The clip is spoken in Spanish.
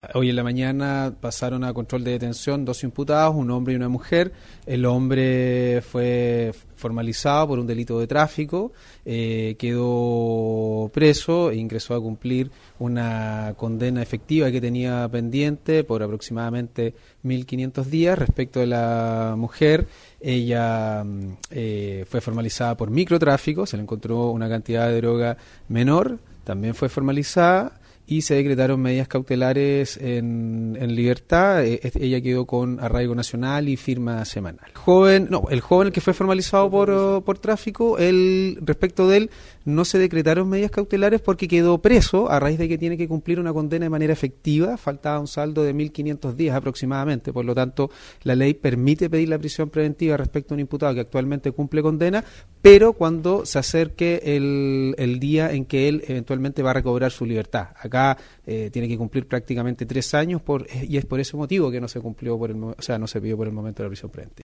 Hoy en la mañana pasaron a control de detención 2 imputados, un hombre y una mujer. El hombre fue formalizado por un delito de tráfico, quedó preso e ingresó a cumplir una condena efectiva que tenía pendiente por aproximadamente 1.500 días. Respecto de la mujer, ella fue formalizada por microtráfico, se le encontró una cantidad de droga menor, también fue formalizada y se decretaron medidas cautelares en libertad. Ella quedó con arraigo nacional y firma semanal. El joven que fue formalizado por tráfico, respecto de él no se decretaron medidas cautelares porque quedó preso a raíz de que tiene que cumplir una condena de manera efectiva. Faltaba un saldo de 1.500 días aproximadamente, por lo tanto la ley permite pedir la prisión preventiva respecto a un imputado que actualmente cumple condena, pero cuando se acerque el día en que él eventualmente va a recobrar su libertad. Acá tiene que cumplir prácticamente 3 años y es por ese motivo que no se cumplió no se pidió por el momento la prisión preventiva.